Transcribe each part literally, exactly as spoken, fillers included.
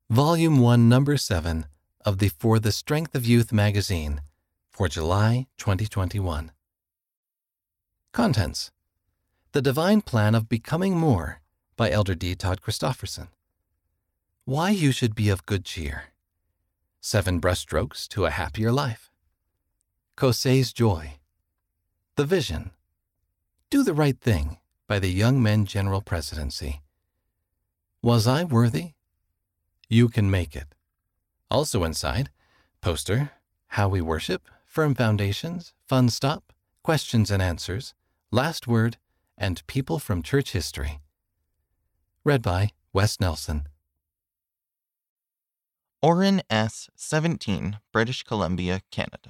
Volume one, Number seven of the For the Strength of Youth magazine for July twenty twenty-one. Contents: The Divine Plan of Becoming More by Elder D. Todd Christofferson. Why you should be of good cheer. Seven Brushstrokes to a Happier Life. Kosei's Joy. The Vision. Do the Right Thing by the Young Men General Presidency. Was I Worthy? You Can Make It. Also inside, poster, How We Worship, Firm Foundations, Fun Stop, Questions and Answers, Last Word, and People from Church History. Read by Wes Nelson. Orrin S., seventeen, British Columbia, Canada.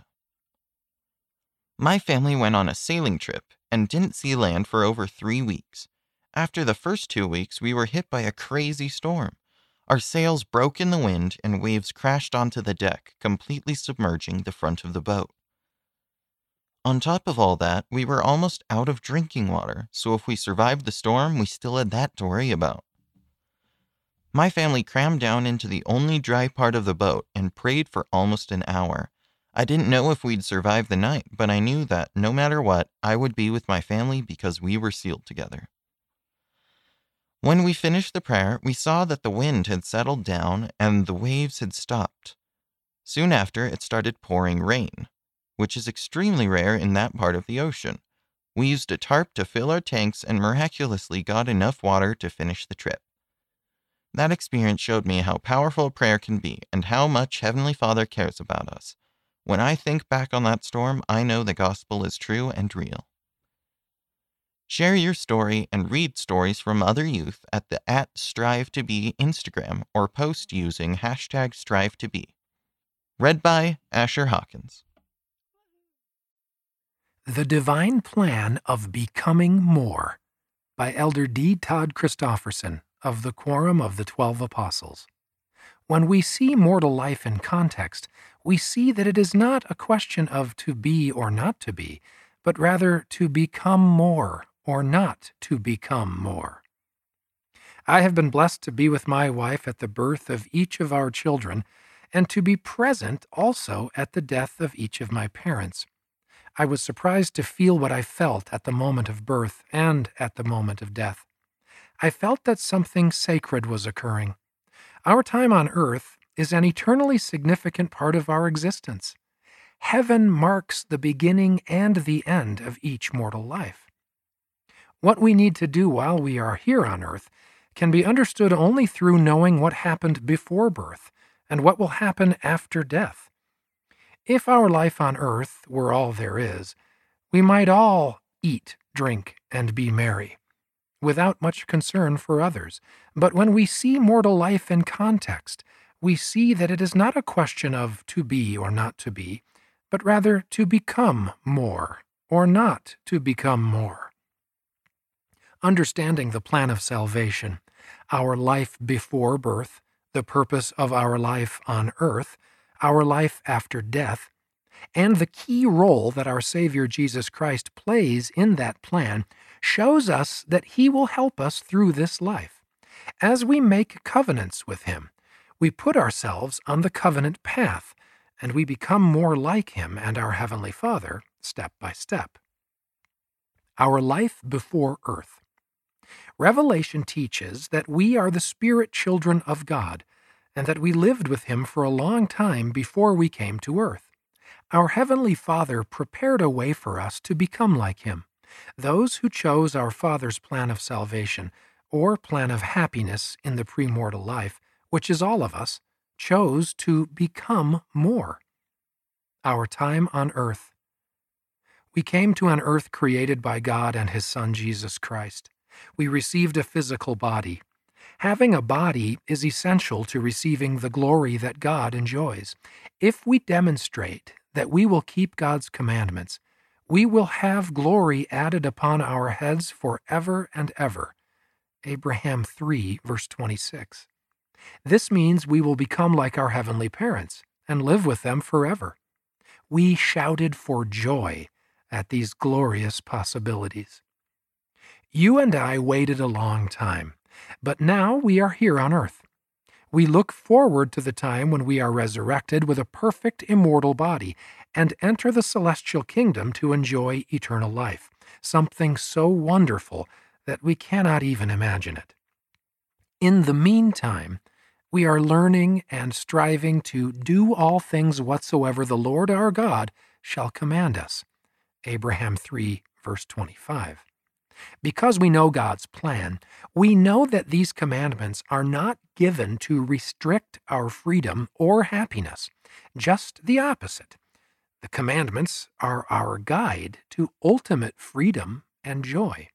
My family went on a sailing trip and didn't see land for over three weeks. After the first two weeks, we were hit by a crazy storm. Our sails broke in the wind and waves crashed onto the deck, completely submerging the front of the boat. On top of all that, we were almost out of drinking water, so if we survived the storm, we still had that to worry about. My family crammed down into the only dry part of the boat and prayed for almost an hour. I didn't know if we'd survive the night, but I knew that no matter what, I would be with my family because we were sealed together. When we finished the prayer, we saw that the wind had settled down and the waves had stopped. Soon after, it started pouring rain, which is extremely rare in that part of the ocean. We used a tarp to fill our tanks and miraculously got enough water to finish the trip. That experience showed me how powerful prayer can be and how much Heavenly Father cares about us. When I think back on that storm, I know the gospel is true and real. Share your story and read stories from other youth at the at Strive to Be Instagram or post using hashtag Strive to Be. Read by Asher Hawkins. The Divine Plan of Becoming More by Elder D. Todd Christofferson of the Quorum of the Twelve Apostles. When we see mortal life in context, we see that it is not a question of to be or not to be, but rather to become more or not to become more. I have been blessed to be with my wife at the birth of each of our children and to be present also at the death of each of my parents. I was surprised to feel what I felt at the moment of birth and at the moment of death. I felt that something sacred was occurring. Our time on earth is an eternally significant part of our existence. Heaven marks the beginning and the end of each mortal life. What we need to do while we are here on earth can be understood only through knowing what happened before birth and what will happen after death. If our life on earth were all there is, we might all eat, drink, and be merry, without much concern for others. But when we see mortal life in context, we see that it is not a question of to be or not to be, but rather to become more or not to become more. Understanding the plan of salvation, our life before birth, the purpose of our life on earth, our life after death, and the key role that our Savior Jesus Christ plays in that plan shows us that He will help us through this life. As we make covenants with Him, we put ourselves on the covenant path, and we become more like Him and our Heavenly Father step by step. Our life before earth. Revelation teaches that we are the spirit children of God, and that we lived with Him for a long time before we came to earth. Our Heavenly Father prepared a way for us to become like Him. Those who chose our Father's plan of salvation, or plan of happiness in the premortal life, which is all of us, chose to become more. Our time on earth. We came to an earth created by God and His Son Jesus Christ. We received a physical body. Having a body is essential to receiving the glory that God enjoys. If we demonstrate that we will keep God's commandments, we will have glory added upon our heads forever and ever. Abraham three, verse twenty-six. This means we will become like our heavenly parents and live with them forever. We shouted for joy at these glorious possibilities. You and I waited a long time, but now we are here on earth. We look forward to the time when we are resurrected with a perfect immortal body and enter the celestial kingdom to enjoy eternal life, something so wonderful that we cannot even imagine it. In the meantime, we are learning and striving to do all things whatsoever the Lord our God shall command us. Abraham three, verse twenty-five. Because we know God's plan, we know that these commandments are not given to restrict our freedom or happiness, just the opposite. The commandments are our guide to ultimate freedom and joy.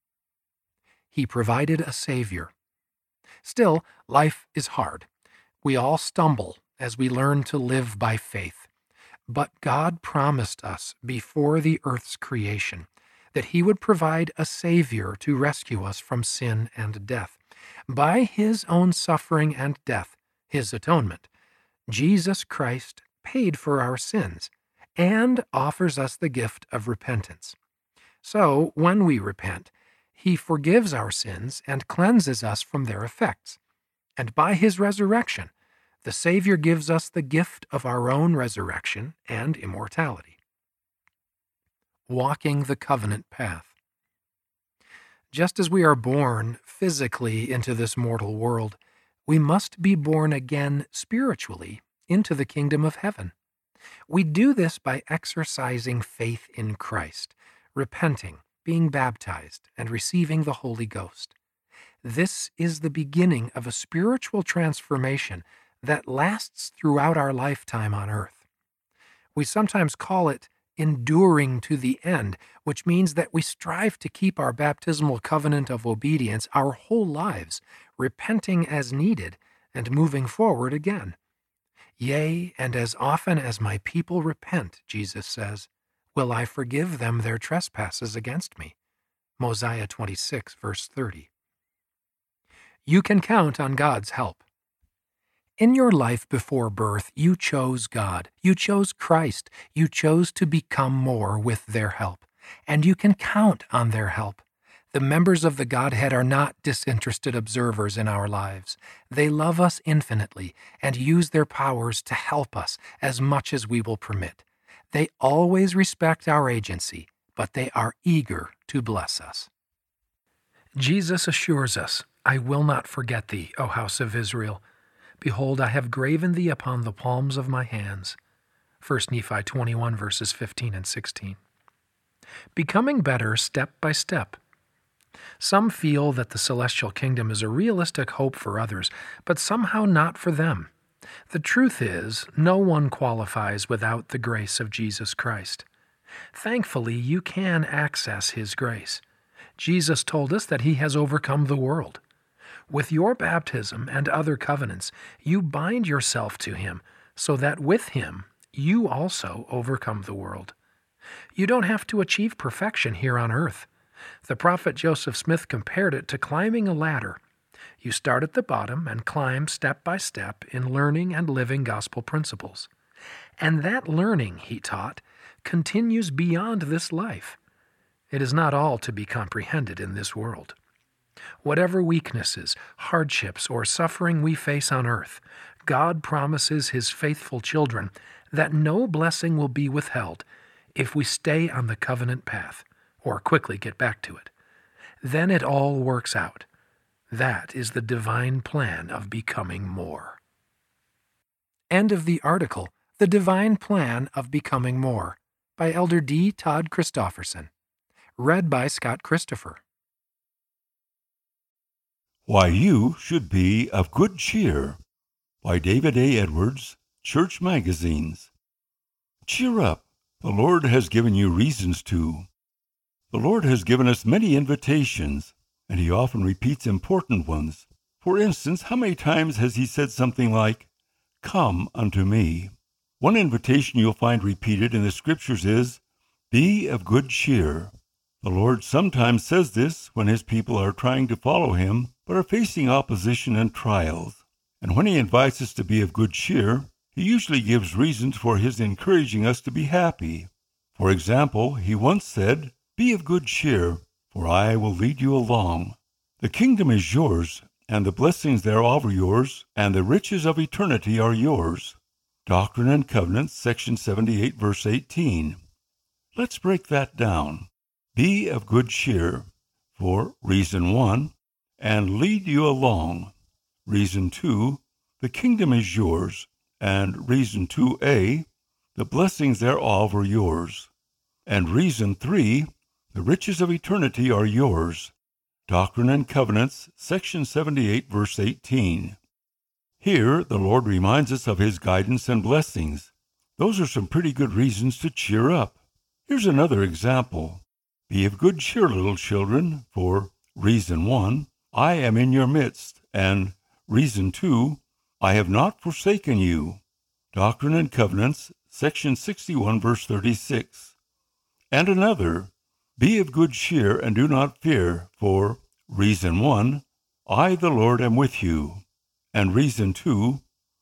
He provided a Savior. Still, life is hard. We all stumble as we learn to live by faith. But God promised us before the earth's creation that He would provide a Savior to rescue us from sin and death. By His own suffering and death, His atonement, Jesus Christ paid for our sins and offers us the gift of repentance. So, when we repent, He forgives our sins and cleanses us from their effects. And by His resurrection, the Savior gives us the gift of our own resurrection and immortality. Walking the covenant path. Just as we are born physically into this mortal world, we must be born again spiritually into the kingdom of heaven. We do this by exercising faith in Christ, repenting, being baptized, and receiving the Holy Ghost. This is the beginning of a spiritual transformation that lasts throughout our lifetime on earth. We sometimes call it enduring to the end, which means that we strive to keep our baptismal covenant of obedience our whole lives, repenting as needed and moving forward again. Yea, and as often as my people repent, Jesus says, will I forgive them their trespasses against me. Mosiah twenty-six, verse thirty. You can count on God's help. In your life before birth, you chose God, you chose Christ, you chose to become more with their help, and you can count on their help. The members of the Godhead are not disinterested observers in our lives. They love us infinitely and use their powers to help us as much as we will permit. They always respect our agency, but they are eager to bless us. Jesus assures us, I will not forget thee, O house of Israel. Behold, I have graven thee upon the palms of my hands. First Nephi twenty-one, verses fifteen and sixteen. Becoming better step by step. Some feel that the celestial kingdom is a realistic hope for others, but somehow not for them. The truth is, no one qualifies without the grace of Jesus Christ. Thankfully, you can access His grace. Jesus told us that He has overcome the world. With your baptism and other covenants, you bind yourself to Him, so that with Him you also overcome the world. You don't have to achieve perfection here on earth. The prophet Joseph Smith compared it to climbing a ladder. You start at the bottom and climb step by step in learning and living gospel principles. And that learning, he taught, continues beyond this life. It is not all to be comprehended in this world. Whatever weaknesses, hardships, or suffering we face on earth, God promises His faithful children that no blessing will be withheld if we stay on the covenant path or quickly get back to it. Then it all works out. That is the divine plan of becoming more. End of the article, The Divine Plan of Becoming More, by Elder D. Todd Christofferson. Read by Scott Christopher. Why You Should Be of Good Cheer, by David A. Edwards, Church Magazines. Cheer up. The Lord has given you reasons to. The Lord has given us many invitations, and He often repeats important ones. For instance, how many times has He said something like, "Come unto me"? One invitation you'll find repeated in the Scriptures is, "Be of good cheer." The Lord sometimes says this when His people are trying to follow Him, but are facing opposition and trials. And when He invites us to be of good cheer, He usually gives reasons for His encouraging us to be happy. For example, He once said, "Be of good cheer, for I will lead you along." The kingdom is yours, and the blessings thereof are yours, and the riches of eternity are yours. Doctrine and Covenants, section seventy-eight, verse eighteen. Let's break that down. Be of good cheer, for reason one, and lead you along. Reason two, the kingdom is yours, and reason two A, the blessings thereof are yours. And reason three, the riches of eternity are yours. Doctrine and Covenants, section seventy-eight, verse eighteen. Here, the Lord reminds us of his guidance and blessings. Those are some pretty good reasons to cheer up. Here's another example. Be of good cheer, little children, for reason one, I am in your midst, and reason two, I have not forsaken you. Doctrine and Covenants, section sixty-one, verse thirty-six. And another, be of good cheer and do not fear, for reason one, I the Lord am with you. And reason two,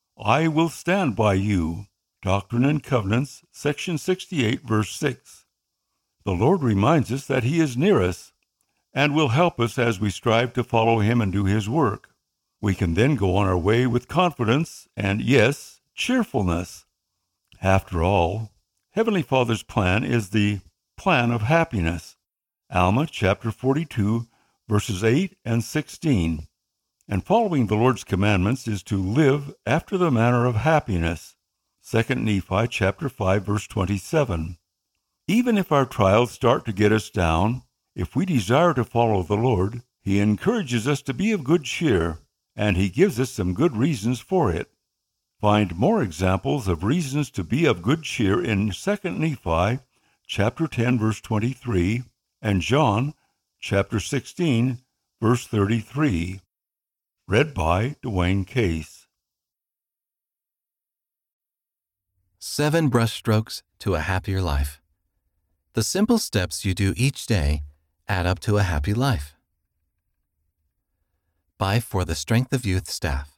I will stand by you. Doctrine and Covenants, section sixty-eight, verse six. The Lord reminds us that he is near us and will help us as we strive to follow him and do his work. We can then go on our way with confidence and, yes, cheerfulness. After all, Heavenly Father's plan is the plan of happiness. Alma chapter forty-two, verses eight and sixteen. And following the Lord's commandments is to live after the manner of happiness. Second Nephi chapter five, verse twenty-seven. Even if our trials start to get us down, if we desire to follow the Lord, he encourages us to be of good cheer, and he gives us some good reasons for it. Find more examples of reasons to be of good cheer in Second Nephi chapter ten, verse twenty-three, and John chapter sixteen, verse thirty-three. Read by Dwayne Case. Seven brushstrokes to a happier life. The simple steps you do each day add up to a happy life. By For the Strength of Youth staff.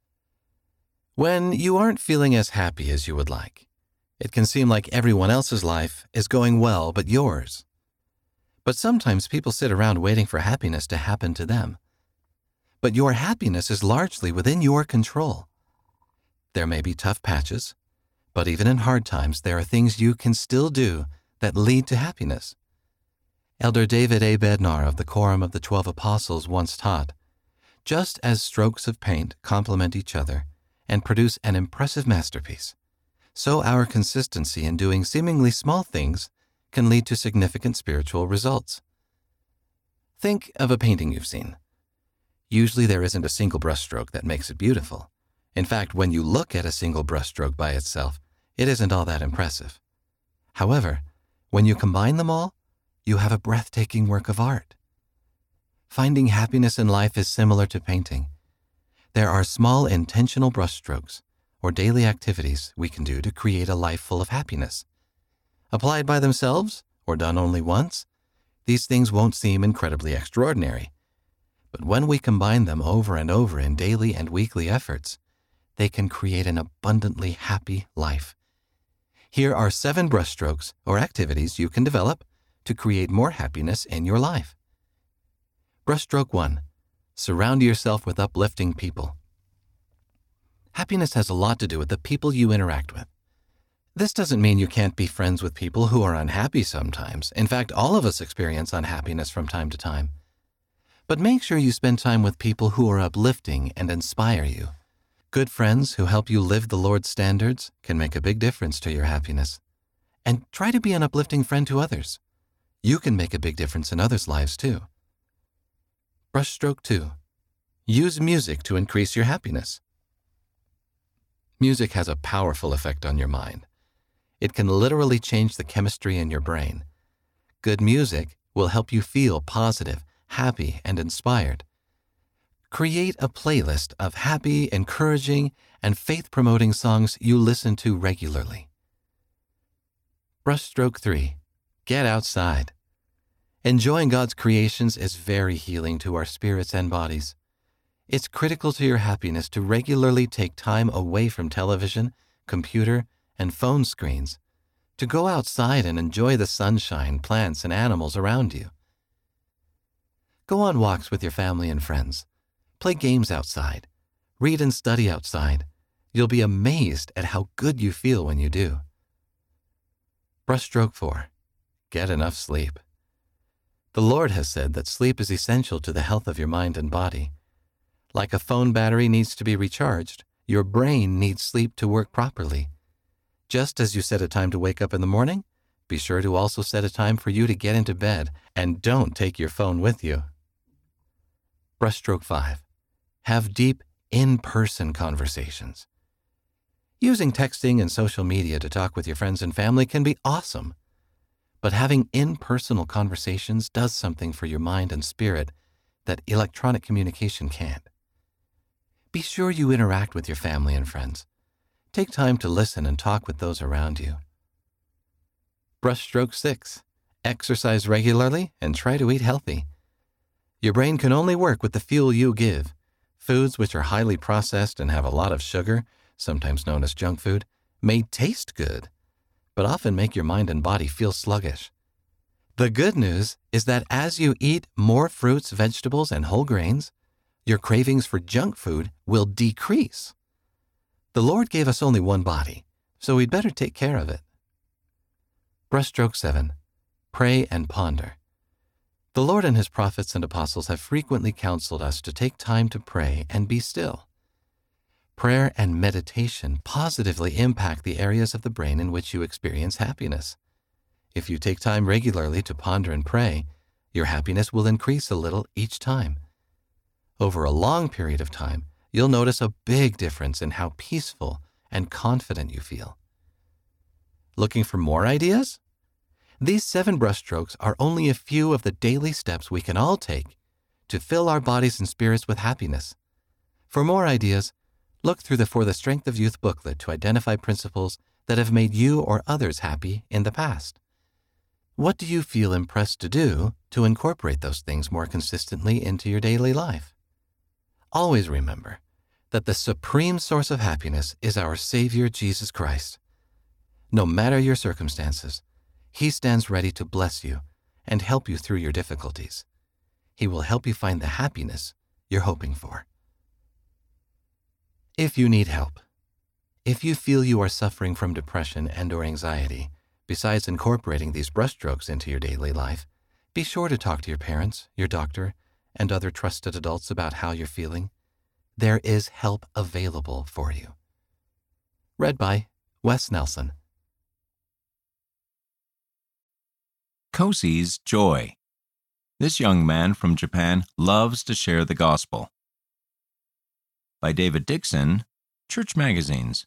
When you aren't feeling as happy as you would like, it can seem like everyone else's life is going well but yours. But sometimes people sit around waiting for happiness to happen to them. But your happiness is largely within your control. There may be tough patches, but even in hard times, there are things you can still do that lead to happiness. Elder David A. Bednar of the Quorum of the Twelve Apostles once taught, just as strokes of paint complement each other and produce an impressive masterpiece, so our consistency in doing seemingly small things can lead to significant spiritual results. Think of a painting you've seen. Usually there isn't a single brushstroke that makes it beautiful. In fact, when you look at a single brushstroke by itself, it isn't all that impressive. However, when you combine them all, you have a breathtaking work of art. Finding happiness in life is similar to painting. There are small intentional brushstrokes or daily activities we can do to create a life full of happiness. Applied by themselves or done only once, these things won't seem incredibly extraordinary. But when we combine them over and over in daily and weekly efforts, they can create an abundantly happy life. Here are seven brushstrokes or activities you can develop to create more happiness in your life. Brushstroke one. Surround yourself with uplifting people. Happiness has a lot to do with the people you interact with. This doesn't mean you can't be friends with people who are unhappy sometimes. In fact, all of us experience unhappiness from time to time. But make sure you spend time with people who are uplifting and inspire you. Good friends who help you live the Lord's standards can make a big difference to your happiness. And try to be an uplifting friend to others. You can make a big difference in others' lives too. Brushstroke two. Use music to increase your happiness. Music has a powerful effect on your mind. It can literally change the chemistry in your brain. Good music will help you feel positive, happy, and inspired. Create a playlist of happy, encouraging, and faith-promoting songs you listen to regularly. Brushstroke three. Get outside. Enjoying God's creations is very healing to our spirits and bodies. It's critical to your happiness to regularly take time away from television, computer, and phone screens, to go outside and enjoy the sunshine, plants, and animals around you. Go on walks with your family and friends. Play games outside. Read and study outside. You'll be amazed at how good you feel when you do. Brushstroke four. Get enough sleep. The Lord has said that sleep is essential to the health of your mind and body. Like a phone battery needs to be recharged, your brain needs sleep to work properly. Just as you set a time to wake up in the morning, be sure to also set a time for you to get into bed, and don't take your phone with you. Brushstroke five. Have deep, in-person conversations. Using texting and social media to talk with your friends and family can be awesome, but having in-personal conversations does something for your mind and spirit that electronic communication can't. Be sure you interact with your family and friends. Take time to listen and talk with those around you. Brushstroke six. Exercise regularly and try to eat healthy. Your brain can only work with the fuel you give. Foods which are highly processed and have a lot of sugar, sometimes known as junk food, may taste good, but often make your mind and body feel sluggish. The good news is that as you eat more fruits, vegetables, and whole grains, your cravings for junk food will decrease. The Lord gave us only one body, so we'd better take care of it. Brushstroke seven. Pray and ponder. The Lord and His prophets and apostles have frequently counseled us to take time to pray and be still. Prayer and meditation positively impact the areas of the brain in which you experience happiness. If you take time regularly to ponder and pray, your happiness will increase a little each time. Over a long period of time, you'll notice a big difference in how peaceful and confident you feel. Looking for more ideas? These seven brushstrokes are only a few of the daily steps we can all take to fill our bodies and spirits with happiness. For more ideas, look through the For the Strength of Youth booklet to identify principles that have made you or others happy in the past. What do you feel impressed to do to incorporate those things more consistently into your daily life? Always remember that the supreme source of happiness is our Savior, Jesus Christ. No matter your circumstances, He stands ready to bless you and help you through your difficulties. He will help you find the happiness you're hoping for. If you need help, if you feel you are suffering from depression and or anxiety, besides incorporating these brushstrokes into your daily life, be sure to talk to your parents, your doctor, and other trusted adults about how you're feeling. There is help available for you. Read by Wes Nelson. Kosi's Joy. This young man from Japan loves to share the gospel. By David Dixon, Church Magazines.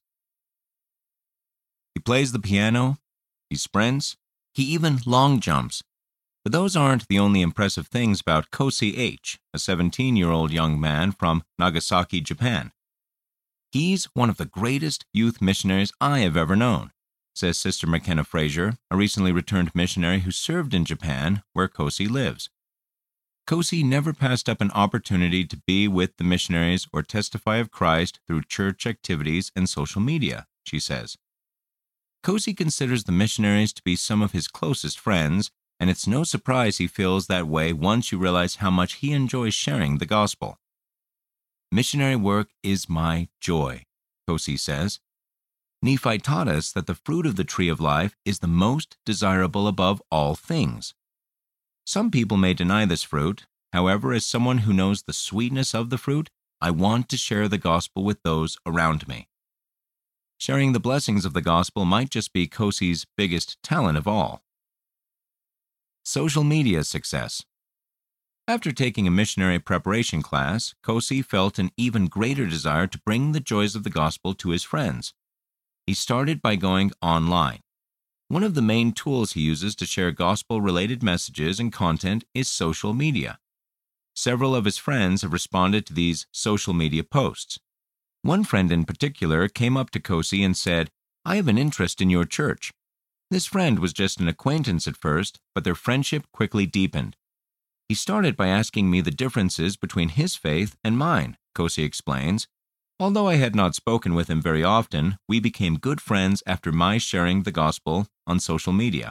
He plays the piano, he sprints, he even long jumps. But those aren't the only impressive things about Kosi H., a seventeen-year-old young man from Nagasaki, Japan. He's one of the greatest youth missionaries I have ever known, says Sister McKenna Fraser, a recently returned missionary who served in Japan, where Kosi lives. Kosi never passed up an opportunity to be with the missionaries or testify of Christ through church activities and social media, she says. Kosi considers the missionaries to be some of his closest friends, and it's no surprise he feels that way once you realize how much he enjoys sharing the gospel. Missionary work is my joy, Kosi says. Nephi taught us that the fruit of the tree of life is the most desirable above all things. Some people may deny this fruit. However, as someone who knows the sweetness of the fruit, I want to share the gospel with those around me. Sharing the blessings of the gospel might just be Kosi's biggest talent of all. Social media success. After taking a missionary preparation class, Kosi felt an even greater desire to bring the joys of the gospel to his friends. He started by going online. One of the main tools he uses to share gospel-related messages and content is social media. Several of his friends have responded to these social media posts. One friend in particular came up to Kosi and said, "I have an interest in your church." This friend was just an acquaintance at first, but their friendship quickly deepened. He started by asking me the differences between his faith and mine, Kosi explains. Although I had not spoken with him very often, we became good friends after my sharing the gospel on social media.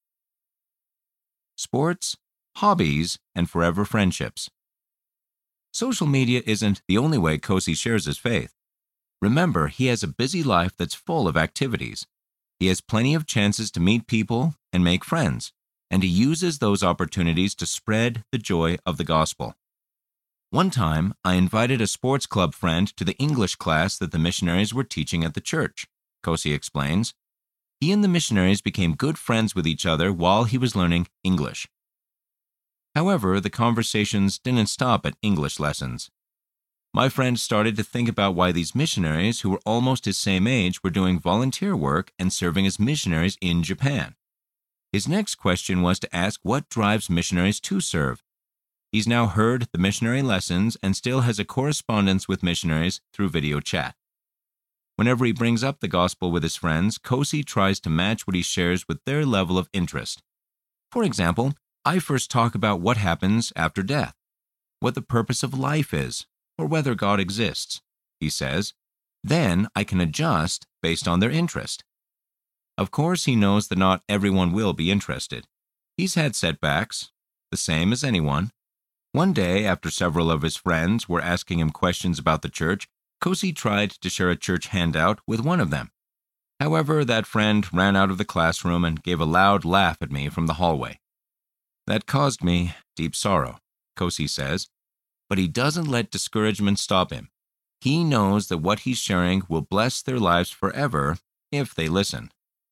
Sports, hobbies, and forever friendships. Social media isn't the only way Kosi shares his faith. Remember, he has a busy life that's full of activities. He has plenty of chances to meet people and make friends, and he uses those opportunities to spread the joy of the gospel. One time, I invited a sports club friend to the English class that the missionaries were teaching at the church, Kosi explains. He and the missionaries became good friends with each other while he was learning English. However, the conversations didn't stop at English lessons. My friend started to think about why these missionaries, who were almost his same age, were doing volunteer work and serving as missionaries in Japan. His next question was to ask what drives missionaries to serve. He's now heard the missionary lessons and still has a correspondence with missionaries through video chat. Whenever he brings up the gospel with his friends, Kosi tries to match what he shares with their level of interest. For example, I first talk about what happens after death, what the purpose of life is, or whether God exists, he says. Then I can adjust based on their interest. Of course, he knows that not everyone will be interested. He's had setbacks, the same as anyone. One day, after several of his friends were asking him questions about the church, Kosi tried to share a church handout with one of them. However, that friend ran out of the classroom and gave a loud laugh at me from the hallway. That caused me deep sorrow, Kosi says, but he doesn't let discouragement stop him. He knows that what he's sharing will bless their lives forever if they listen.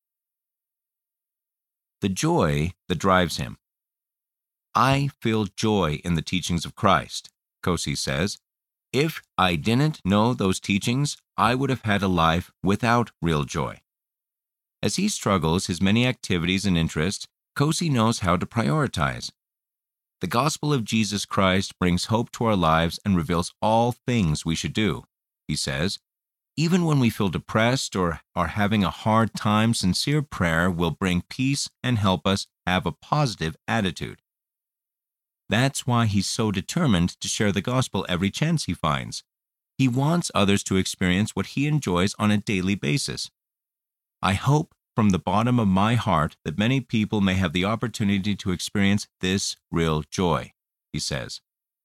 The joy that drives him. I feel joy in the teachings of Christ, Kosi says. If I didn't know those teachings, I would have had a life without real joy. As he struggles his many activities and interests, Kosi knows how to prioritize. The gospel of Jesus Christ brings hope to our lives and reveals all things we should do, he says. Even when we feel depressed or are having a hard time, sincere prayer will bring peace and help us have a positive attitude. That's why he's so determined to share the gospel every chance he finds. He wants others to experience what he enjoys on a daily basis. I hope from the bottom of my heart that many people may have the opportunity to experience this real joy, he says.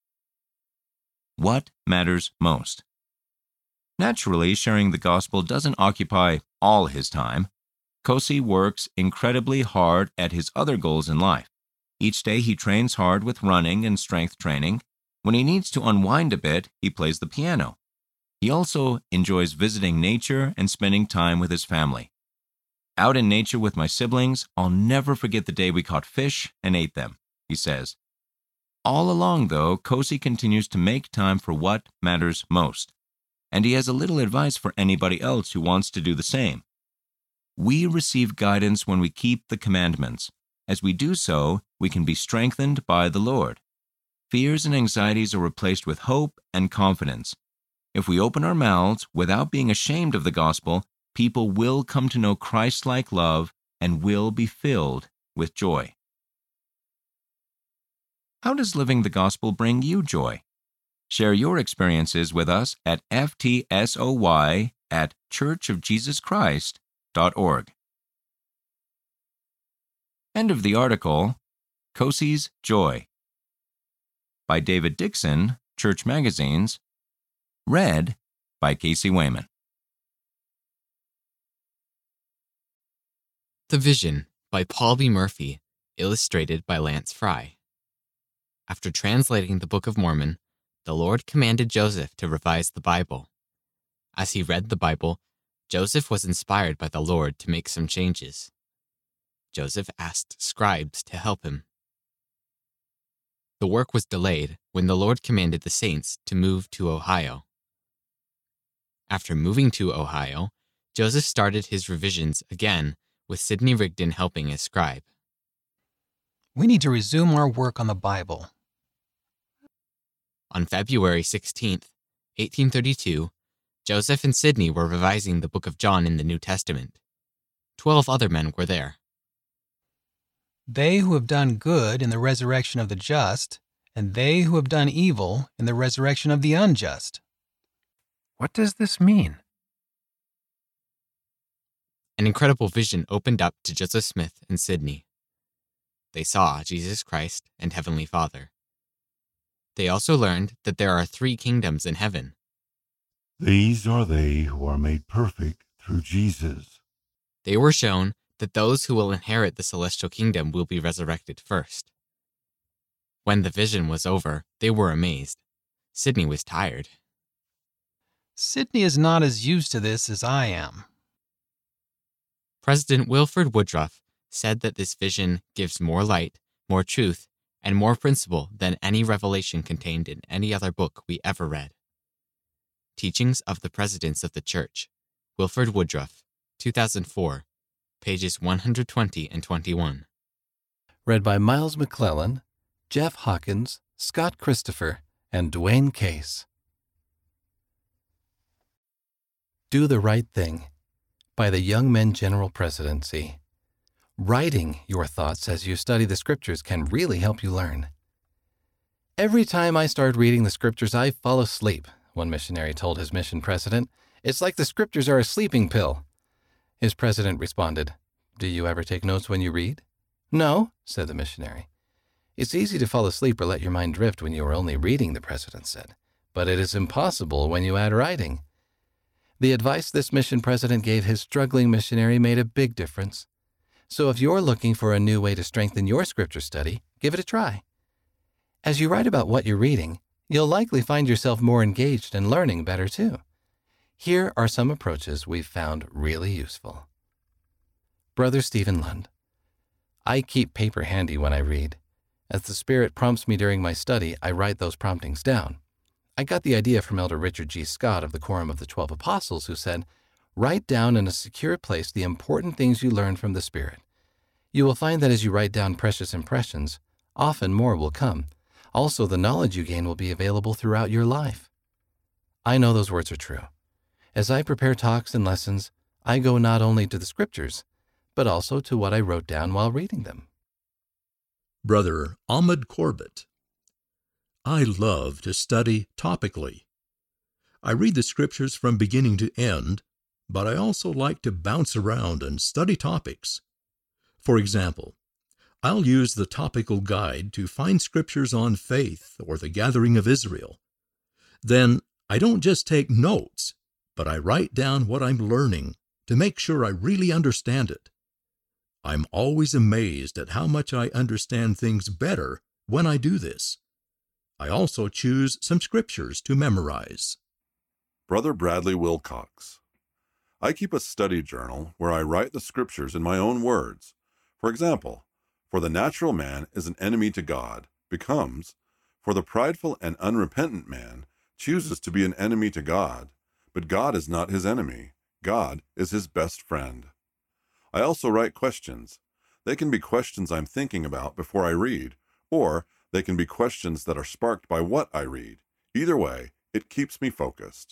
What matters most? Naturally, sharing the gospel doesn't occupy all his time. Kosi works incredibly hard at his other goals in life. Each day he trains hard with running and strength training. When he needs to unwind a bit, he plays the piano. He also enjoys visiting nature and spending time with his family. Out in nature with my siblings, I'll never forget the day we caught fish and ate them, he says. All along, though, Kosi continues to make time for what matters most. And he has a little advice for anybody else who wants to do the same. We receive guidance when we keep the commandments. As we do so, we can be strengthened by the Lord. Fears and anxieties are replaced with hope and confidence. If we open our mouths without being ashamed of the gospel, people will come to know Christ-like love and will be filled with joy. How does living the gospel bring you joy? Share your experiences with us at f t s o y at church of jesus christ dot org. End of the article, Kosi's Joy, by David Dixon, Church Magazines, read by Casey Wayman. The Vision by Paul B. Murphy, illustrated by Lance Fry. After translating the Book of Mormon, the Lord commanded Joseph to revise the Bible. As he read the Bible, Joseph was inspired by the Lord to make some changes. Joseph asked scribes to help him. The work was delayed when the Lord commanded the saints to move to Ohio. After moving to Ohio, Joseph started his revisions again with Sidney Rigdon helping as scribe. We need to resume our work on the Bible. On February sixteenth, eighteen thirty-two, Joseph and Sidney were revising the Book of John in the New Testament. Twelve other men were there. They who have done good in the resurrection of the just, and they who have done evil in the resurrection of the unjust. What does this mean? An incredible vision opened up to Joseph Smith and Sidney. They saw Jesus Christ and Heavenly Father. They also learned that there are three kingdoms in heaven. These are they who are made perfect through Jesus. They were shown that those who will inherit the celestial kingdom will be resurrected first. When the vision was over, they were amazed. Sidney was tired. Sidney is not as used to this as I am. President Wilford Woodruff said that this vision gives more light, more truth, and more principle than any revelation contained in any other book we ever read. Teachings of the Presidents of the Church, Wilford Woodruff, two thousand four, pages one hundred twenty and twenty-one. Read by Miles McClellan, Jeff Hawkins, Scott Christopher, and Dwayne Case. Do the Right Thing by the Young Men General Presidency. Writing your thoughts as you study the scriptures can really help you learn. Every time I start reading the scriptures, I fall asleep, one missionary told his mission president. It's like the scriptures are a sleeping pill. His president responded, Do you ever take notes when you read? No, said the missionary. It's easy to fall asleep or let your mind drift when you are only reading, the president said, but it is impossible when you add writing. The advice this mission president gave his struggling missionary made a big difference. So if you're looking for a new way to strengthen your scripture study, give it a try. As you write about what you're reading, you'll likely find yourself more engaged and learning better too. Here are some approaches we've found really useful. Brother Stephen Lund. I keep paper handy when I read. As the Spirit prompts me during my study, I write those promptings down. I got the idea from Elder Richard G. Scott of the Quorum of the Twelve Apostles, who said, Write down in a secure place the important things you learn from the Spirit. You will find that as you write down precious impressions, often more will come. Also, the knowledge you gain will be available throughout your life. I know those words are true. As I prepare talks and lessons, I go not only to the scriptures, but also to what I wrote down while reading them. Brother Ahmed Corbett. I love to study topically. I read the scriptures from beginning to end, but I also like to bounce around and study topics. For example, I'll use the topical guide to find scriptures on faith or the gathering of Israel. Then I don't just take notes, but I write down what I'm learning to make sure I really understand it. I'm always amazed at how much I understand things better when I do this. I also choose some scriptures to memorize. Brother Bradley Wilcox. I keep a study journal where I write the scriptures in my own words. For example, for the natural man is an enemy to God, becomes, for the prideful and unrepentant man chooses to be an enemy to God, but God is not his enemy. God is his best friend. I also write questions. They can be questions I'm thinking about before I read, or they can be questions that are sparked by what I read. Either way, it keeps me focused.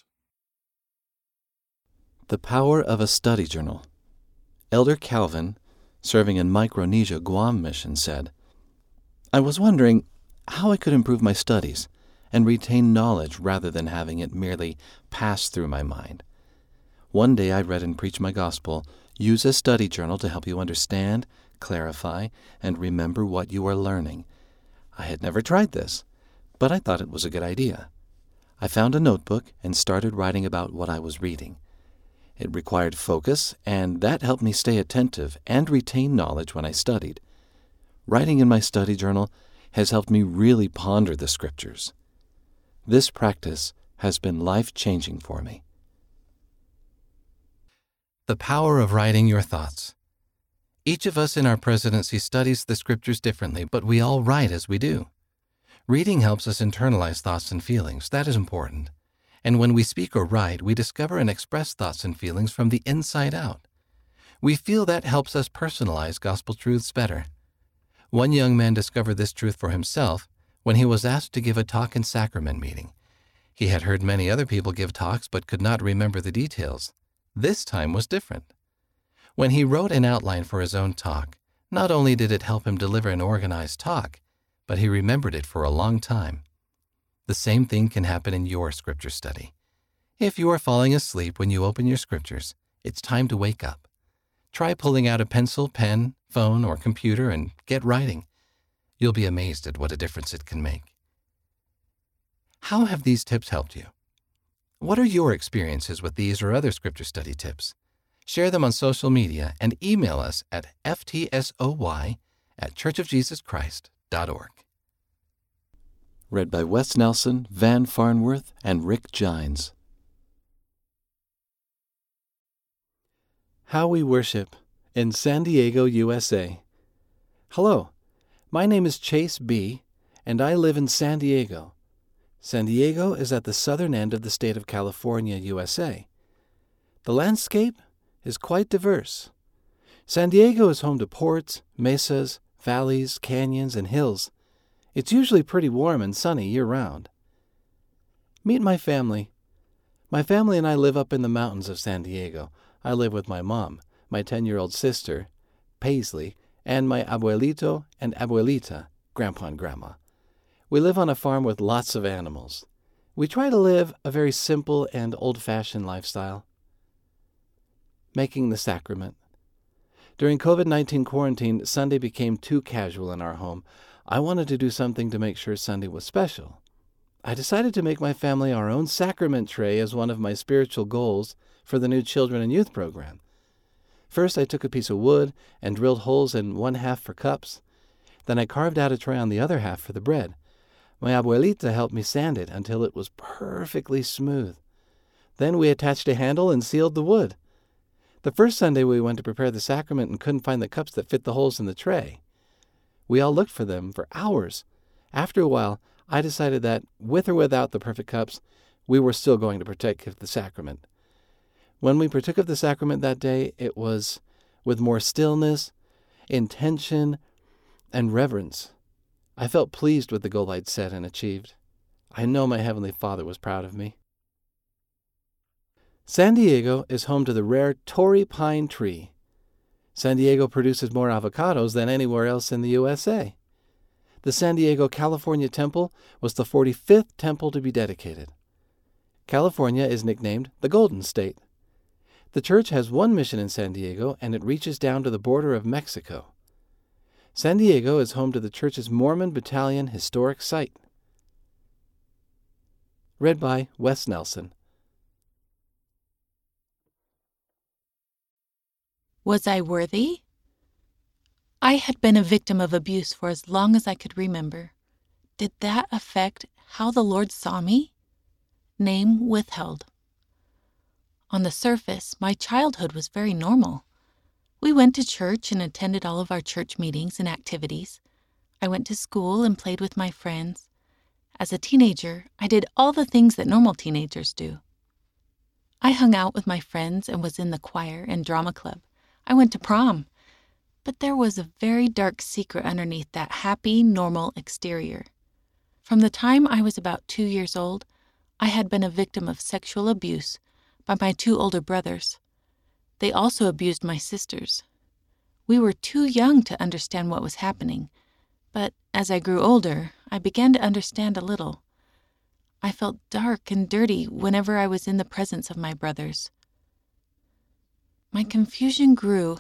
The Power of a Study Journal. Elder Calvin, serving in Micronesia Guam Mission, said, I was wondering how I could improve my studies and retain knowledge rather than having it merely pass through my mind. One day I read and preached my gospel, use a study journal to help you understand, clarify, and remember what you are learning. I had never tried this, but I thought it was a good idea. I found a notebook and started writing about what I was reading. It required focus, and that helped me stay attentive and retain knowledge when I studied. Writing in my study journal has helped me really ponder the scriptures. This practice has been life-changing for me. The power of writing your thoughts. Each of us in our presidency studies the scriptures differently, but we all write as we do. Reading helps us internalize thoughts and feelings. That is important. And when we speak or write, we discover and express thoughts and feelings from the inside out. We feel that helps us personalize gospel truths better. One young man discovered this truth for himself when he was asked to give a talk in sacrament meeting. He had heard many other people give talks but could not remember the details. This time was different. When he wrote an outline for his own talk, not only did it help him deliver an organized talk, but he remembered it for a long time. The same thing can happen in your scripture study. If you are falling asleep when you open your scriptures, it's time to wake up. Try pulling out a pencil, pen, phone, or computer and get writing. You'll be amazed at what a difference it can make. How have these tips helped you? What are your experiences with these or other scripture study tips? Share them on social media and email us at f t s o y at church of jesus christ dot org. Read by Wes Nelson, Van Farnworth, and Rick Gines. How We Worship in San Diego, U S A. Hello, my name is Chase B., and I live in San Diego. San Diego is at the southern end of the state of California, U S A. The landscape is quite diverse. San Diego is home to ports, mesas, valleys, canyons, and hills. It's usually pretty warm and sunny year-round. Meet my family. My family and I live up in the mountains of San Diego. I live with my mom, my ten-year-old sister, Paisley, and my abuelito and abuelita, grandpa and grandma. We live on a farm with lots of animals. We try to live a very simple and old-fashioned lifestyle. Making the sacrament. During covid nineteen quarantine, Sunday became too casual in our home. I wanted to do something to make sure Sunday was special. I decided to make my family our own sacrament tray as one of my spiritual goals for the new children and youth program. First, I took a piece of wood and drilled holes in one half for cups. Then I carved out a tray on the other half for the bread. My abuelita helped me sand it until it was perfectly smooth. Then we attached a handle and sealed the wood. The first Sunday we went to prepare the sacrament and couldn't find the cups that fit the holes in the tray. We all looked for them for hours. After a while, I decided that, with or without the perfect cups, we were still going to partake of the sacrament. When we partook of the sacrament that day, it was with more stillness, intention, and reverence. I felt pleased with the goal I'd set and achieved. I know my Heavenly Father was proud of me. San Diego is home to the rare Torrey pine tree. San Diego produces more avocados than anywhere else in the U S A. The San Diego California Temple was the forty-fifth temple to be dedicated. California is nicknamed the Golden State. The church has one mission in San Diego, and it reaches down to the border of Mexico. San Diego is home to the church's Mormon Battalion Historic Site. Read by Wes Nelson. Was I worthy? I had been a victim of abuse for as long as I could remember. Did that affect how the Lord saw me? Name withheld. On the surface, my childhood was very normal. We went to church and attended all of our church meetings and activities. I went to school and played with my friends. As a teenager, I did all the things that normal teenagers do. I hung out with my friends and was in the choir and drama club. I went to prom. But there was a very dark secret underneath that happy, normal exterior. From the time I was about two years old, I had been a victim of sexual abuse by my two older brothers. They also abused my sisters. We were too young to understand what was happening, but as I grew older, I began to understand a little. I felt dark and dirty whenever I was in the presence of my brothers. My confusion grew.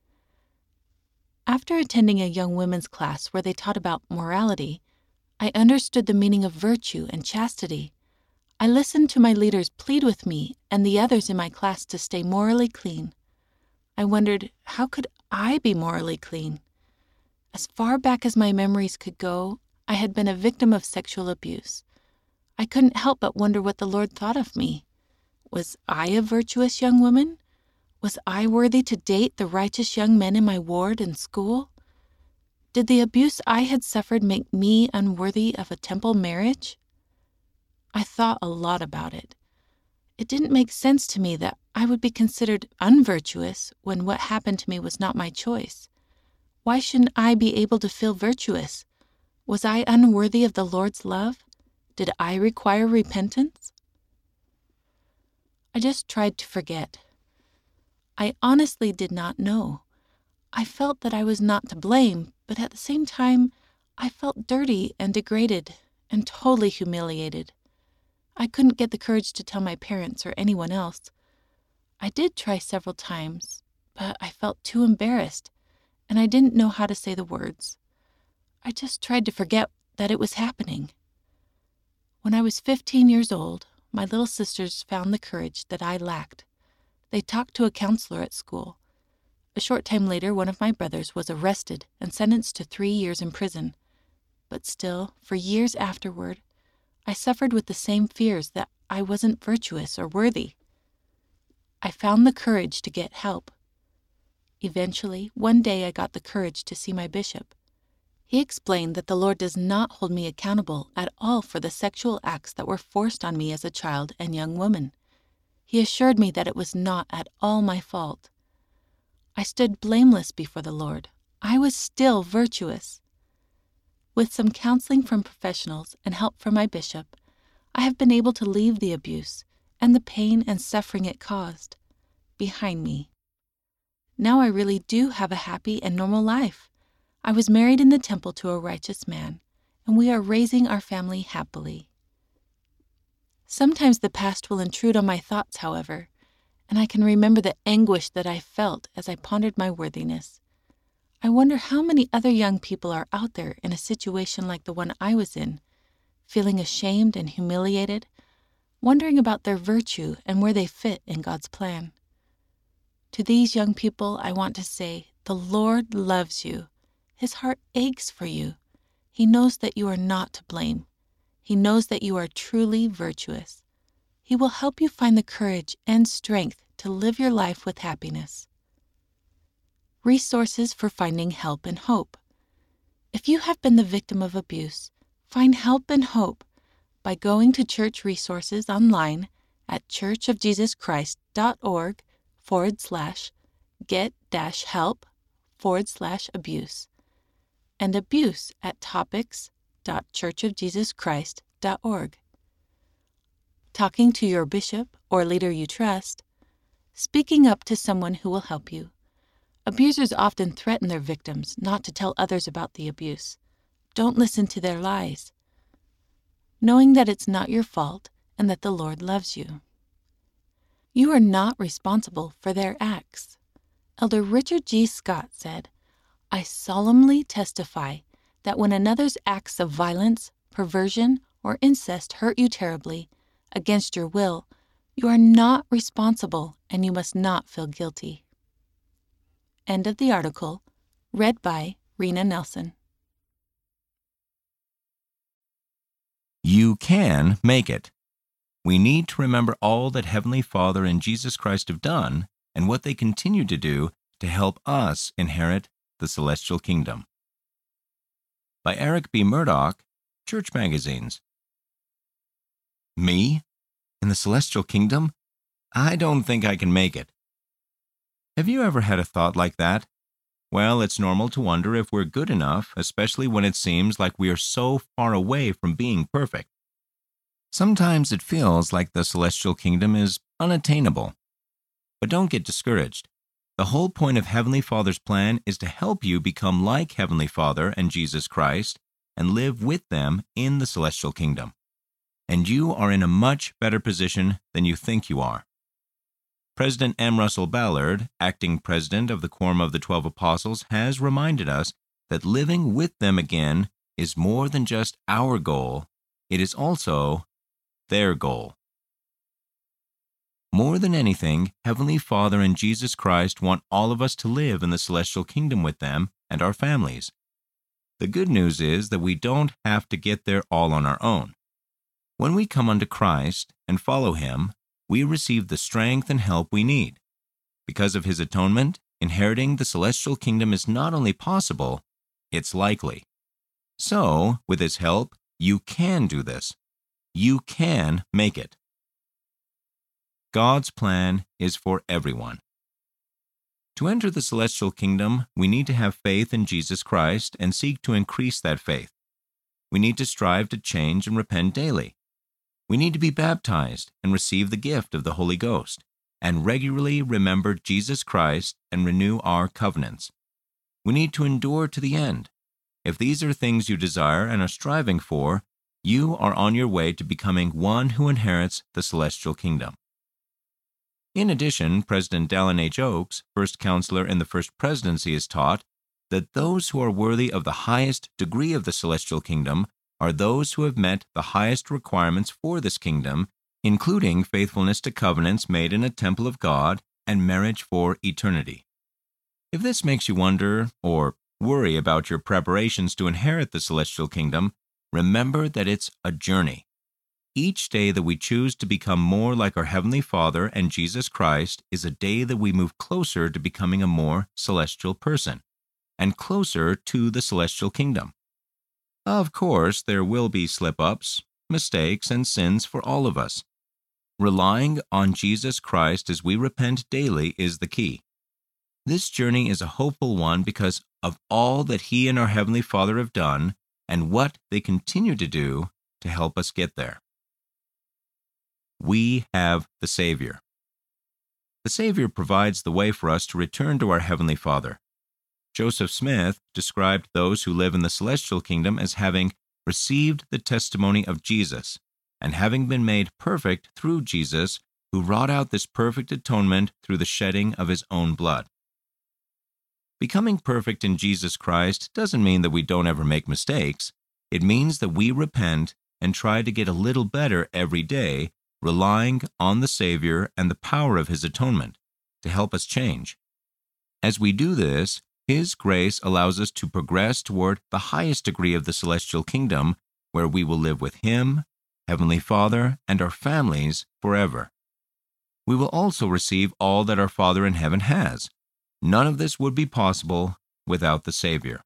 After attending a young women's class where they taught about morality, I understood the meaning of virtue and chastity. I listened to my leaders plead with me and the others in my class to stay morally clean. I wondered, how could I be morally clean? As far back as my memories could go, I had been a victim of sexual abuse. I couldn't help but wonder what the Lord thought of me. Was I a virtuous young woman? Was I worthy to date the righteous young men in my ward and school? Did the abuse I had suffered make me unworthy of a temple marriage? I thought a lot about it. It didn't make sense to me that I would be considered unvirtuous when what happened to me was not my choice. Why shouldn't I be able to feel virtuous? Was I unworthy of the Lord's love? Did I require repentance? I just tried to forget. I honestly did not know. I felt that I was not to blame, but at the same time, I felt dirty and degraded and totally humiliated. I couldn't get the courage to tell my parents or anyone else. I did try several times, but I felt too embarrassed, and I didn't know how to say the words. I just tried to forget that it was happening. When I was fifteen years old, my little sisters found the courage that I lacked. They talked to a counselor at school. A short time later, one of my brothers was arrested and sentenced to three years in prison. But still, for years afterward, I suffered with the same fears that I wasn't virtuous or worthy. I found the courage to get help. Eventually, one day I got the courage to see my bishop. He explained that the Lord does not hold me accountable at all for the sexual acts that were forced on me as a child and young woman. He assured me that it was not at all my fault. I stood blameless before the Lord. I was still virtuous. With some counseling from professionals and help from my bishop, I have been able to leave the abuse and the pain and suffering it caused behind me. Now I really do have a happy and normal life. I was married in the temple to a righteous man, and we are raising our family happily. Sometimes the past will intrude on my thoughts, however, and I can remember the anguish that I felt as I pondered my worthiness. I wonder how many other young people are out there in a situation like the one I was in, feeling ashamed and humiliated, wondering about their virtue and where they fit in God's plan. To these young people, I want to say, the Lord loves you. His heart aches for you. He knows that you are not to blame. He knows that you are truly virtuous. He will help you find the courage and strength to live your life with happiness. Resources for finding help and hope. If you have been the victim of abuse, find help and hope by going to church resources online at churchofjesuschrist.org forward slash get dash help forward slash abuse and abuse at topics.churchofjesuschrist.org. Talking to your bishop or leader you trust, speaking up to someone who will help you. Abusers often threaten their victims not to tell others about the abuse. Don't listen to their lies. Knowing that it's not your fault and that the Lord loves you. You are not responsible for their acts. Elder Richard G. Scott said, "I solemnly testify that when another's acts of violence, perversion, or incest hurt you terribly, against your will, you are not responsible and you must not feel guilty." End of the article, read by Rena Nelson. You can make it. We need to remember all that Heavenly Father and Jesus Christ have done and what they continue to do to help us inherit the celestial kingdom. By Eric B. Murdoch, Church Magazines. Me? In the celestial kingdom? I don't think I can make it. Have you ever had a thought like that? Well, it's normal to wonder if we're good enough, especially when it seems like we are so far away from being perfect. Sometimes it feels like the celestial kingdom is unattainable. But don't get discouraged. The whole point of Heavenly Father's plan is to help you become like Heavenly Father and Jesus Christ and live with them in the celestial kingdom. And you are in a much better position than you think you are. President M. Russell Ballard, acting president of the Quorum of the Twelve Apostles, has reminded us that living with them again is more than just our goal, it is also their goal. More than anything, Heavenly Father and Jesus Christ want all of us to live in the celestial kingdom with them and our families. The good news is that we don't have to get there all on our own. When we come unto Christ and follow Him, we receive the strength and help we need. Because of His atonement, inheriting the celestial kingdom is not only possible, it's likely. So, with His help, you can do this. You can make it. God's plan is for everyone. To enter the celestial kingdom, we need to have faith in Jesus Christ and seek to increase that faith. We need to strive to change and repent daily. We need to be baptized and receive the gift of the Holy Ghost, and regularly remember Jesus Christ and renew our covenants. We need to endure to the end. If these are things you desire and are striving for, you are on your way to becoming one who inherits the celestial kingdom. In addition, President Dallin H. Oaks, first counselor in the First Presidency, has taught that those who are worthy of the highest degree of the celestial kingdom are those who have met the highest requirements for this kingdom, including faithfulness to covenants made in a temple of God and marriage for eternity. If this makes you wonder or worry about your preparations to inherit the celestial kingdom, remember that it's a journey. Each day that we choose to become more like our Heavenly Father and Jesus Christ is a day that we move closer to becoming a more celestial person and closer to the celestial kingdom. Of course, there will be slip-ups, mistakes, and sins for all of us. Relying on Jesus Christ as we repent daily is the key. This journey is a hopeful one because of all that He and our Heavenly Father have done and what they continue to do to help us get there. We have the Savior. The Savior provides the way for us to return to our Heavenly Father. Joseph Smith described those who live in the celestial kingdom as having received the testimony of Jesus and having been made perfect through Jesus, who wrought out this perfect atonement through the shedding of His own blood. Becoming perfect in Jesus Christ doesn't mean that we don't ever make mistakes. It means that we repent and try to get a little better every day, relying on the Savior and the power of His atonement to help us change. As we do this, His grace allows us to progress toward the highest degree of the celestial kingdom, where we will live with Him, Heavenly Father, and our families forever. We will also receive all that our Father in heaven has. None of this would be possible without the Savior.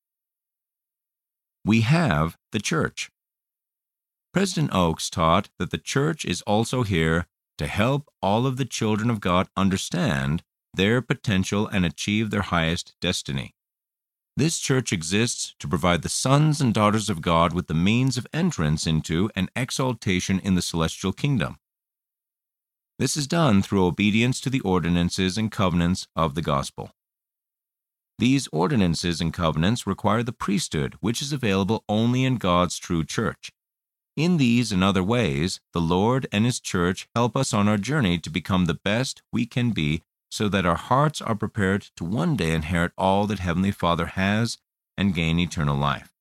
We have the church. President Oaks taught that the church is also here to help all of the children of God understand their potential and achieve their highest destiny. This church exists to provide the sons and daughters of God with the means of entrance into and exaltation in the celestial kingdom. This is done through obedience to the ordinances and covenants of the gospel. These ordinances and covenants require the priesthood, which is available only in God's true church. In these and other ways, the Lord and His church help us on our journey to become the best we can be, so that our hearts are prepared to one day inherit all that Heavenly Father has and gain eternal life.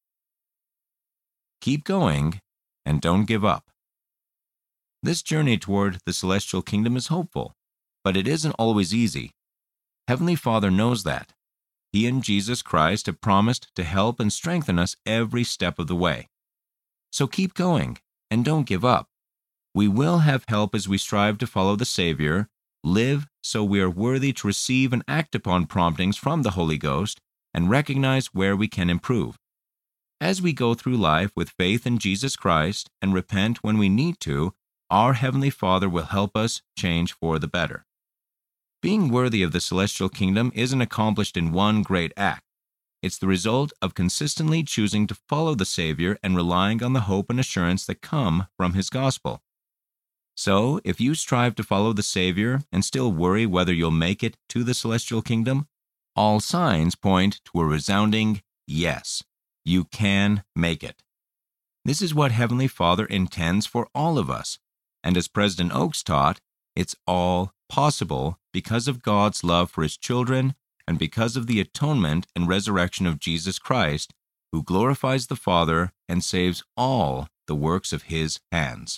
Keep going and don't give up. This journey toward the celestial kingdom is hopeful, but it isn't always easy. Heavenly Father knows that. He and Jesus Christ have promised to help and strengthen us every step of the way. So keep going and don't give up. We will have help as we strive to follow the Savior, live so we are worthy to receive and act upon promptings from the Holy Ghost, and recognize where we can improve. As we go through life with faith in Jesus Christ and repent when we need to, our Heavenly Father will help us change for the better. Being worthy of the celestial kingdom isn't accomplished in one great act. It's the result of consistently choosing to follow the Savior and relying on the hope and assurance that come from His gospel. So, if you strive to follow the Savior and still worry whether you'll make it to the celestial kingdom, all signs point to a resounding yes, you can make it. This is what Heavenly Father intends for all of us, and as President Oaks taught, it's all possible because of God's love for His children and because of the atonement and resurrection of Jesus Christ, who glorifies the Father and saves all the works of His hands.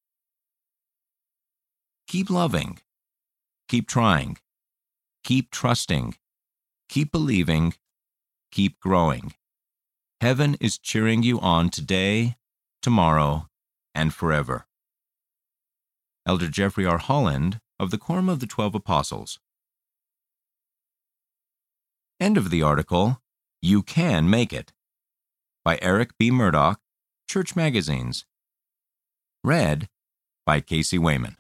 Keep loving. Keep trying. Keep trusting. Keep believing. Keep growing. Heaven is cheering you on today, tomorrow, and forever. Elder Jeffrey R. Holland of the Quorum of the Twelve Apostles. End of the article, You Can Make It, by Eric B. Murdoch, Church Magazines. Read by Casey Wayman.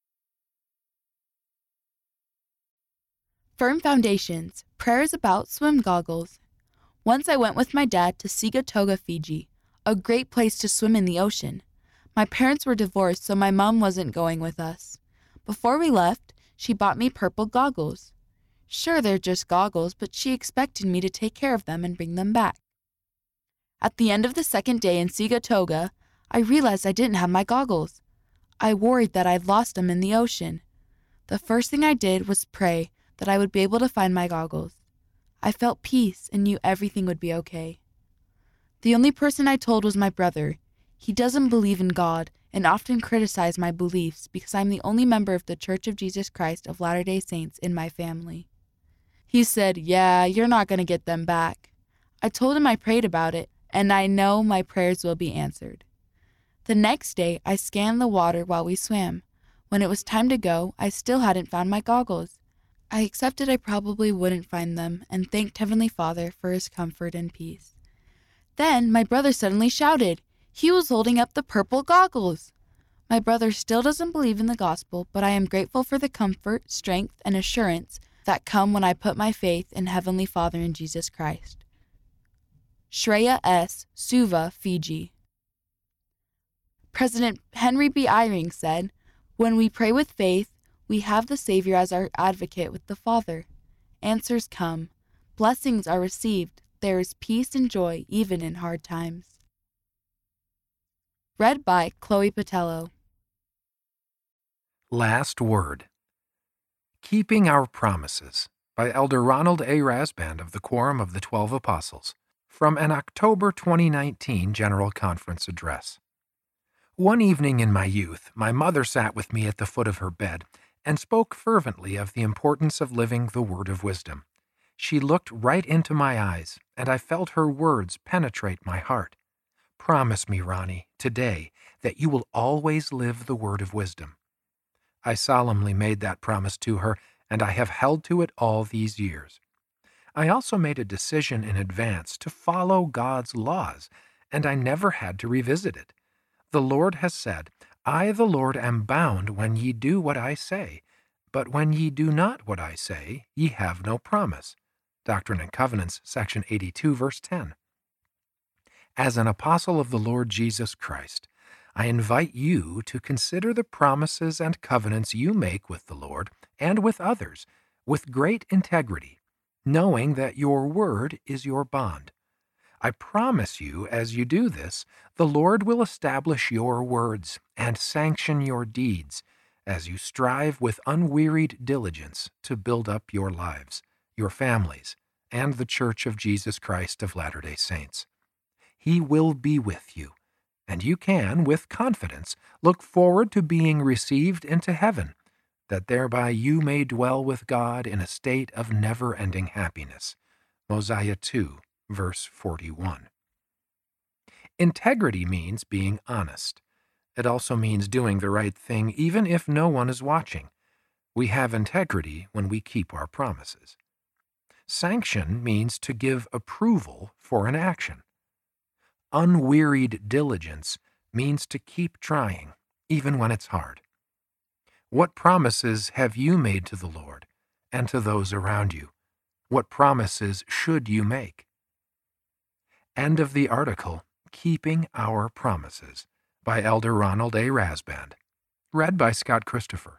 Firm Foundations, Prayers About Swim Goggles. Once I went with my dad to Sigatoga, Fiji, a great place to swim in the ocean. My parents were divorced, so my mom wasn't going with us. Before we left, she bought me purple goggles. Sure, they're just goggles, but she expected me to take care of them and bring them back. At the end of the second day in Sigatoga, I realized I didn't have my goggles. I worried that I'd lost them in the ocean. The first thing I did was pray that I would be able to find my goggles. I felt peace and knew everything would be okay. The only person I told was my brother. He doesn't believe in God and often criticized my beliefs because I'm the only member of the Church of Jesus Christ of Latter-day Saints in my family. He said, "Yeah, you're not going to get them back." I told him I prayed about it, and I know my prayers will be answered. The next day, I scanned the water while we swam. When it was time to go, I still hadn't found my goggles. I accepted I probably wouldn't find them and thanked Heavenly Father for his comfort and peace. Then my brother suddenly shouted. He was holding up the purple goggles. My brother still doesn't believe in the gospel, but I am grateful for the comfort, strength, and assurance that come when I put my faith in Heavenly Father and Jesus Christ. Shreya S., Suva, Fiji. President Henry B. Eyring said, "When we pray with faith, we have the Savior as our advocate with the Father. Answers come. Blessings are received. There is peace and joy even in hard times." Read by Chloe Patello. Last Word. Keeping Our Promises by Elder Ronald A. Rasband of the Quorum of the Twelve Apostles, from an October twenty nineteen General Conference address. One evening in my youth, my mother sat with me at the foot of her bed and spoke fervently of the importance of living the word of wisdom. She looked right into my eyes, and I felt her words penetrate my heart. "Promise me, Ronnie, today, that you will always live the word of wisdom." I solemnly made that promise to her, and I have held to it all these years. I also made a decision in advance to follow God's laws, and I never had to revisit it. The Lord has said, "I, the Lord, am bound when ye do what I say, but when ye do not what I say, ye have no promise." Doctrine and Covenants, section eighty-two, verse ten. As an apostle of the Lord Jesus Christ, I invite you to consider the promises and covenants you make with the Lord and with others with great integrity, knowing that your word is your bond. I promise you, as you do this, the Lord will establish your words and sanction your deeds as you strive with unwearied diligence to build up your lives, your families, and the Church of Jesus Christ of Latter-day Saints. He will be with you, and you can, with confidence, look forward to being received into heaven, that thereby you may dwell with God in a state of never-ending happiness. Mosiah two, verse forty-one. Integrity means being honest. It also means doing the right thing even if no one is watching. We have integrity when we keep our promises. Sanction means to give approval for an action. Unwearied diligence means to keep trying, even when it's hard. What promises have you made to the Lord and to those around you? What promises should you make? End of the article, Keeping Our Promises, by Elder Ronald A. Rasband. Read by Scott Christopher.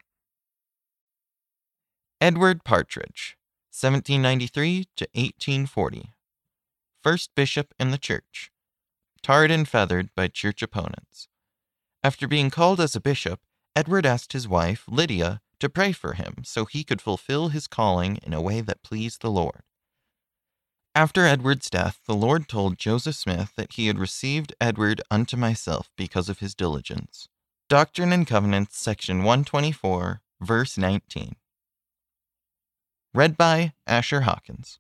Edward Partridge, seventeen ninety-three to eighteen forty. First bishop in the church. Tarred and feathered by church opponents. After being called as a bishop, Edward asked his wife, Lydia, to pray for him so he could fulfill his calling in a way that pleased the Lord. After Edward's death, the Lord told Joseph Smith that he had received Edward unto myself because of his diligence. Doctrine and Covenants, section one twenty-four, verse nineteen. Read by Asher Hawkins.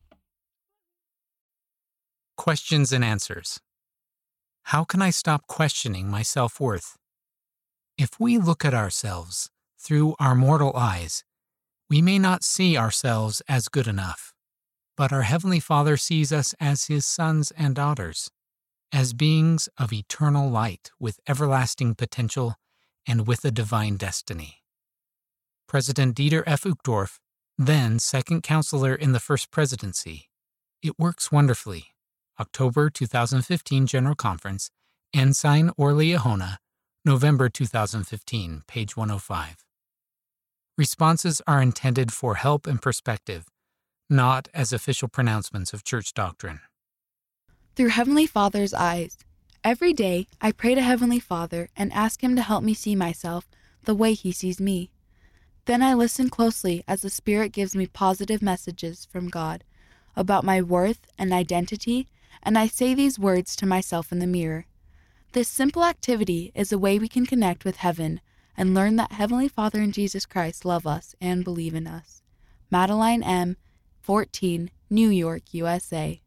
Questions and answers. How can I stop questioning my self-worth? If we look at ourselves through our mortal eyes, we may not see ourselves as good enough, but our Heavenly Father sees us as His sons and daughters, as beings of eternal light with everlasting potential and with a divine destiny. President Dieter F. Uchtdorf, then second counselor in the First Presidency. It works wonderfully. October two thousand fifteen General Conference, Ensign Orly Ahona, November two thousand fifteen, page one oh five. Responses are intended for help and perspective, not as official pronouncements of church doctrine. Through Heavenly Father's eyes. Every day, I pray to Heavenly Father and ask Him to help me see myself the way He sees me. Then I listen closely as the Spirit gives me positive messages from God about my worth and identity and I say these words to myself in the mirror. This simple activity is a way we can connect with heaven and learn that Heavenly Father and Jesus Christ love us and believe in us. Madeline M., fourteen, New York, U S A.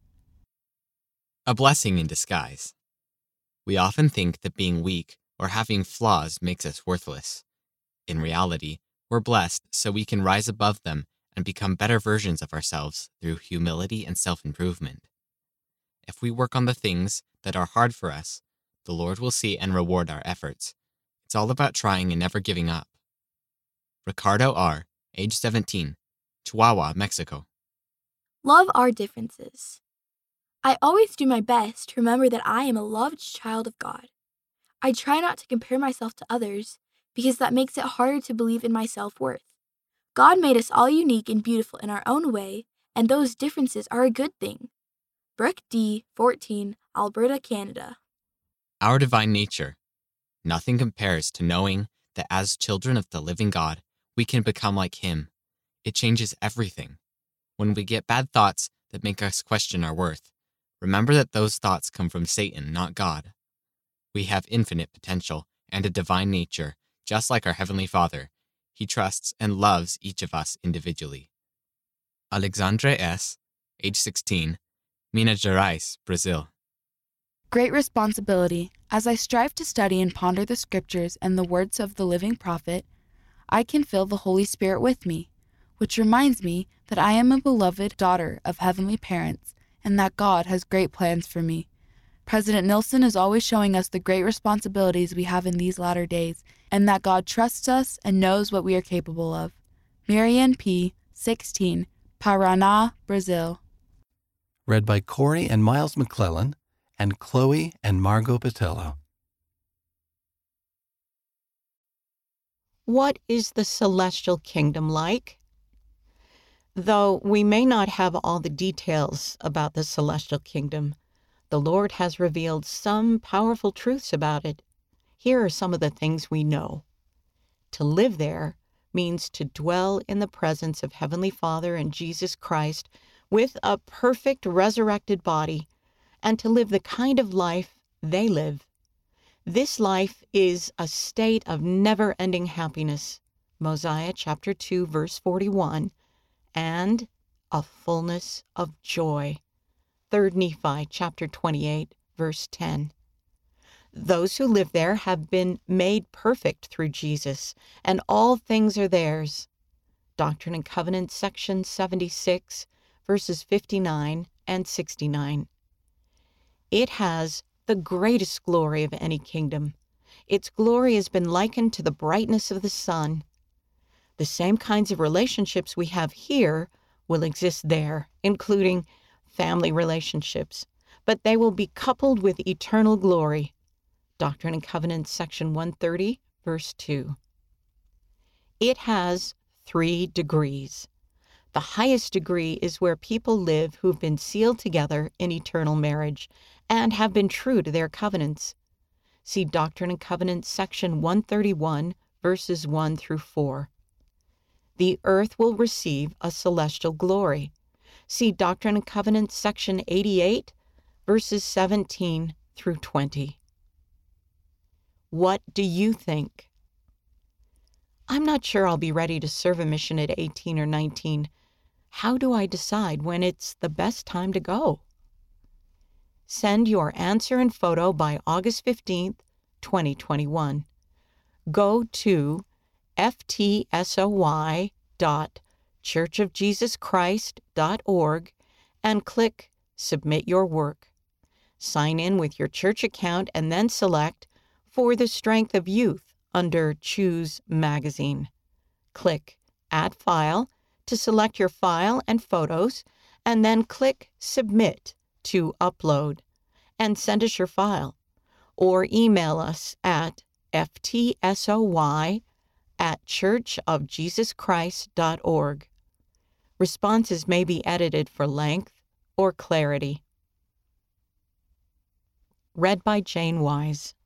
A blessing in disguise. We often think that being weak or having flaws makes us worthless. In reality, we're blessed so we can rise above them and become better versions of ourselves through humility and self-improvement. If we work on the things that are hard for us, the Lord will see and reward our efforts. It's all about trying and never giving up. Ricardo R., age seventeen, Chihuahua, Mexico. Love our differences. I always do my best to remember that I am a loved child of God. I try not to compare myself to others because that makes it harder to believe in my self-worth. God made us all unique and beautiful in our own way, and those differences are a good thing. Brooke D., fourteen, Alberta, Canada. Our divine nature. Nothing compares to knowing that as children of the living God, we can become like Him. It changes everything. When we get bad thoughts that make us question our worth, remember that those thoughts come from Satan, not God. We have infinite potential and a divine nature, just like our Heavenly Father. He trusts and loves each of us individually. Alexandre S., age sixteen, Minas Gerais, Brazil. Great responsibility. As I strive to study and ponder the scriptures and the words of the living prophet, I can feel the Holy Spirit with me, which reminds me that I am a beloved daughter of heavenly parents and that God has great plans for me. President Nilsson is always showing us the great responsibilities we have in these latter days and that God trusts us and knows what we are capable of. Marianne P., sixteen, Paraná, Brazil. Read by Corey and Miles McClellan and Chloe and Margot Patello. What is the celestial kingdom like? Though we may not have all the details about the celestial kingdom, the Lord has revealed some powerful truths about it. Here are some of the things we know. To live there means to dwell in the presence of Heavenly Father and Jesus Christ with a perfect resurrected body, and to live the kind of life they live. This life is a state of never-ending happiness, Mosiah chapter two, verse forty-one, and a fullness of joy, Third Nephi chapter twenty-eight, verse ten. Those who live there have been made perfect through Jesus, and all things are theirs. Doctrine and Covenants, section seventy-six, verses fifty-nine and sixty-nine. It has the greatest glory of any kingdom. Its glory has been likened to the brightness of the sun. The same kinds of relationships we have here will exist there, including family relationships, but they will be coupled with eternal glory. Doctrine and Covenants, section one thirty, verse two. It has three degrees. The highest degree is where people live who've been sealed together in eternal marriage and have been true to their covenants. See Doctrine and Covenants, section one thirty-one, verses one through four. The earth will receive a celestial glory. See Doctrine and Covenants, section eighty-eight, verses seventeen through twenty. What do you think? I'm not sure I'll be ready to serve a mission at eighteen or nineteen. How do I decide when it's the best time to go? Send your answer and photo by August fifteenth, twenty twenty-one. Go to f t s o y dot church of jesus christ dot org and click Submit Your Work. Sign in with your church account and then select For the Strength of Youth under Choose Magazine. Click Add File to select your file and photos, and then click Submit to upload and send us your file, or email us at f t s o y at church of jesus christ dot org. Responses may be edited for length or clarity. Read by Jane Wise.